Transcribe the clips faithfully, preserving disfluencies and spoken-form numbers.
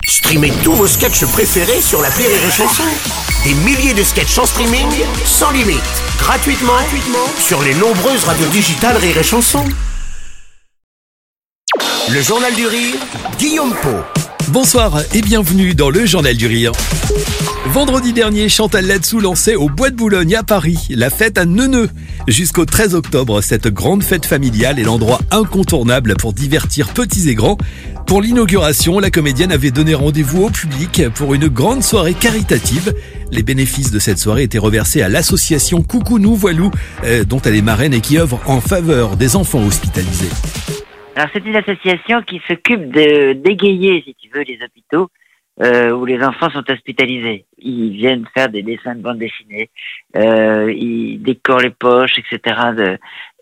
Streamez tous vos sketchs préférés sur l'appli Rire et Chanson. Des milliers de sketchs en streaming, sans limite, gratuitement, gratuitement sur les nombreuses radios digitales Rire et Chanson. Le Journal du Rire, Guillaume Pau. Bonsoir et bienvenue dans le Journal du Rire. Vendredi dernier, Chantal Latsou lançait au Bois de Boulogne à Paris la fête à Neuneu. Jusqu'au treize octobre, cette grande fête familiale est l'endroit incontournable pour divertir petits et grands. Pour l'inauguration, la comédienne avait donné rendez-vous au public pour une grande soirée caritative. Les bénéfices de cette soirée étaient reversés à l'association Coucounou Voilou, euh, dont elle est marraine et qui œuvre en faveur des enfants hospitalisés. Alors c'est une association qui s'occupe de d'égayer, si tu veux, les hôpitaux euh, où les enfants sont hospitalisés. Ils viennent faire des dessins de bande dessinée, euh, ils décorent les poches, et cetera. De,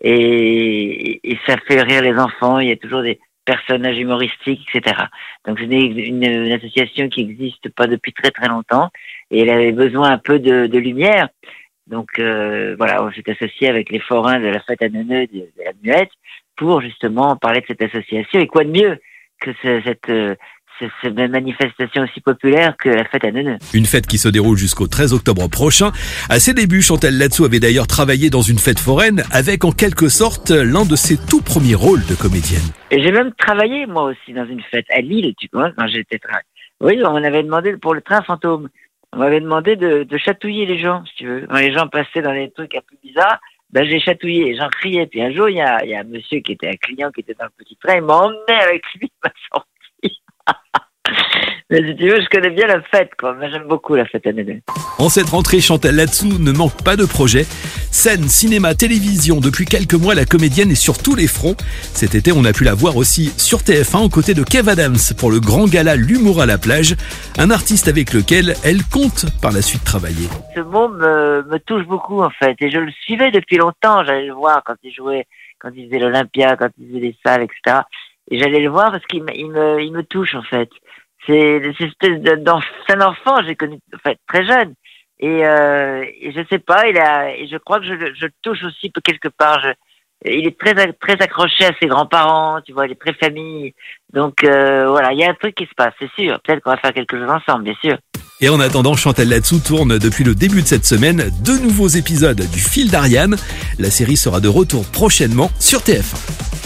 et, et ça fait rire les enfants. Il y a toujours des personnages humoristiques, et cetera. Donc c'est une, une, une association qui n'existe pas depuis très très longtemps et elle avait besoin un peu de, de lumière. Donc euh, voilà, on s'est associé avec les forains de la fête à Neuneu de, de la Muette pour justement parler de cette association. Et quoi de mieux que ce, cette, euh, ce, cette manifestation aussi populaire que la fête à Neuneu. Une fête qui se déroule jusqu'au treize octobre prochain. À ses débuts, Chantal Latsou avait d'ailleurs travaillé dans une fête foraine avec en quelque sorte l'un de ses tout premiers rôles de comédienne. Et j'ai même travaillé moi aussi dans une fête à Lille, tu vois, quand j'étais tra... Oui, on m'avait demandé pour le train fantôme. On m'avait demandé de, de chatouiller les gens, si tu veux. Quand les gens passaient dans des trucs un peu bizarres, ben j'ai chatouillé, les gens criaient. Puis un jour, il y a, il y a un monsieur qui était un client qui était dans le petit train, il m'a emmené avec lui, il m'a sorti. Mais si tu veux, je connais bien la fête, quoi. Moi, j'aime beaucoup la fête à Neuneu. En cette rentrée, Chantal Latsou ne manque pas de projets. Scène, cinéma, télévision. Depuis quelques mois, la comédienne est sur tous les fronts. Cet été, on a pu la voir aussi sur T F un aux côtés de Kev Adams pour le grand gala L'Humour à la plage. Un artiste avec lequel elle compte par la suite travailler. Ce mot me, me touche beaucoup, en fait. Et je le suivais depuis longtemps. J'allais le voir quand il jouait, quand il faisait l'Olympia, quand il faisait les salles, et cetera. Et j'allais le voir parce qu'il me, il me, il me touche, en fait. C'est cette espèce d'enfant, c'est un enfant, j'ai connu en fait, très jeune. Et, euh, et je sais pas, il a, et je crois que je, je le touche aussi quelque part. Je, il est très très accroché à ses grands-parents, tu vois, il est très famille. Donc euh, voilà, il y a un truc qui se passe, c'est sûr. Peut-être qu'on va faire quelque chose ensemble, bien sûr. Et en attendant, Chantal Latsou tourne depuis le début de cette semaine deux nouveaux épisodes du Fil d'Ariane. La série sera de retour prochainement sur T F un.